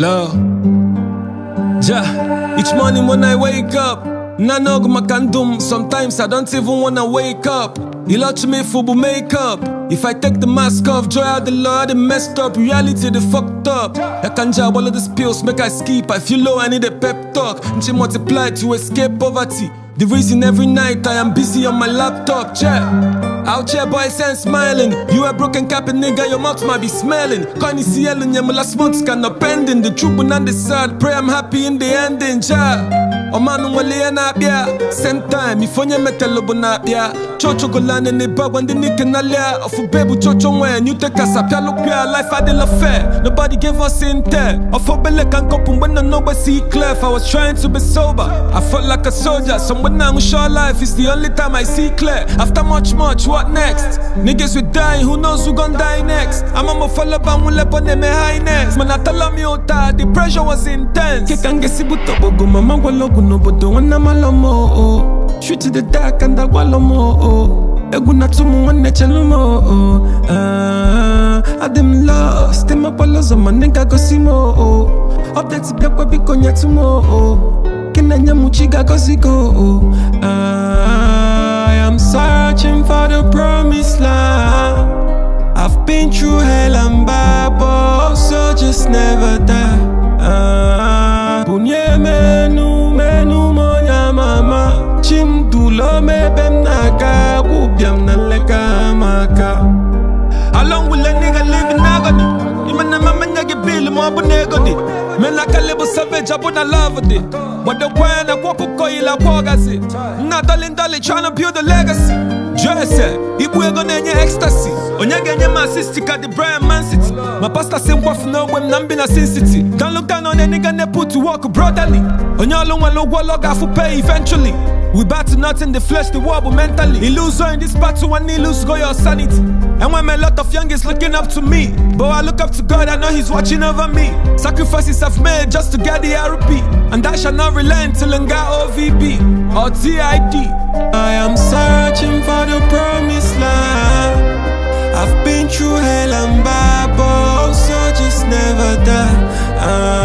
Love. Ja, each morning when I wake up, nanog makandum. Sometimes I don't even wanna wake up. You watch me fubu makeup. If I take the mask off, joy of the Lord, it messed up. Reality, they fucked up. I can't jab all of these pills, make I skip. I feel low, I need a pep talk. And she multiplied to escape poverty. The reason every night I am busy on my laptop, check. Out here boys and smiling. You a broken cap and nigga, your mouth might be smelling. Connie cielo, my last month's cannot pending. The truth and the sad, pray I'm happy in the ending, ja. O manu wale na bia. Same time, if onye metelobo na bia. Chocho golane ne bag when the nigga na lia. Ofu bebu chocho when you take us up. Ya look ya life I did fair. Nobody gave us in there. Ofu bele can kopum when no nobody see clear. I was trying to be sober. I felt like a soldier. Someone now sure life is the only time I see clear. After much, what next? Niggas will die, who knows who gon' die next? I'm a follow bam will up on me highness. Man, I tell me the pressure was intense. Kekange sibuto bogo mama walogo no bodo wana malomo. Shoot to the dark and the walomo. Eguna tumu wane chelumo. Adem lost, in my palazo man nigga go simo. Updates biakwa biko nyatumo. Kinanya muchiga go zigo. I am searching for the promised land. I've been through hell and Bible, so just never die. Bunye menu monya mama. Chimdulo me bem naga, gubyam na leka maka. How long will a nigga live in agony? Imana mama nyagi bill mo abunegodi. Men like a little savage, I put a love with it. But the when I walk up ila kwagazi. Not darling trying to build a legacy. Jesse, if we're gonna get ecstasy. Onyage nye my sister at the Brian Man City. My pastor say what no when I'm a Sin City. Don't look down on a nigga ne put to work brotherly. Onyalo one logo log I for pay eventually. We battle not in the flesh, the wobble mentally. He lose in this battle when he lose go your sanity. And when a lot of young is looking up to me, but I look up to God, I know he's watching over me. Sacrifices I've made just to get the RP, and I shall not relent till I got OVB or TID. I am searching for the promised land. I've been through hell and Bible, so just never die.